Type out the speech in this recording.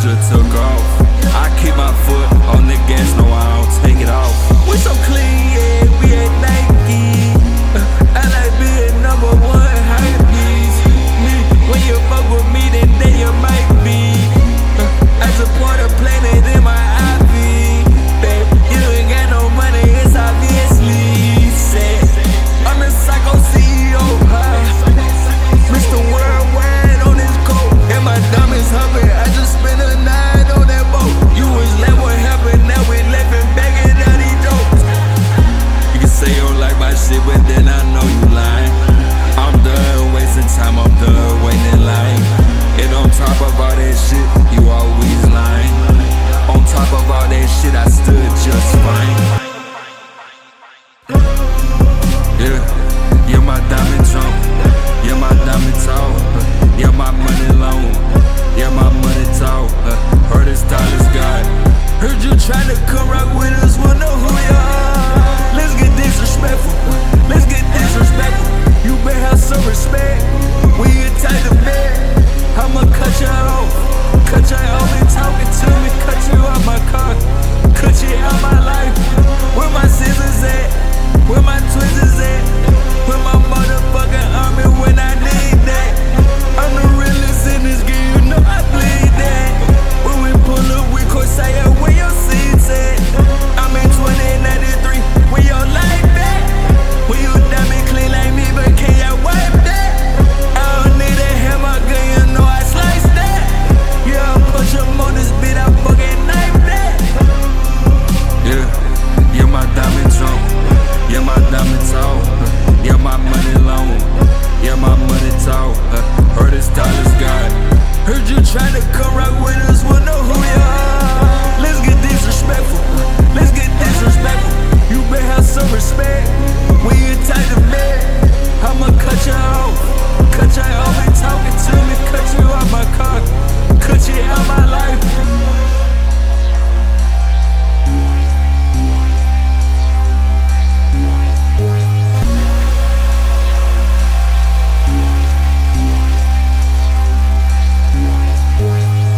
just took off. I keep my foot on the gas, no I don't take it off. We so clean, yeah, we ain't Nike. I like being number one hypebeast. When you fuck with me, then you might be. I support a planet in my IV. Babe, you ain't got no money, it's obviously sad. I'm the psycho CEO, Mr. Worldwide on this coat. And my diamonds humming, I just spent a night on that boat. You was like, what happened? Now we laughing back at all these jokes. You can say you don't like my shit, but then I know you lying. I'm done wasting time, I'm done waiting in line. And on top of all that shit, you always lying. On top of all that shit, I stood just fine. Yeah, yeah, my diamond jump. Yeah, my diamond tall. Yeah, my money long. Yeah, my money tall. Heard it's Tyler's God. Heard you tryna come rock with us, wanna who you are. Let's get disrespectful. Let's get disrespectful. You better have some respect when you take the bed.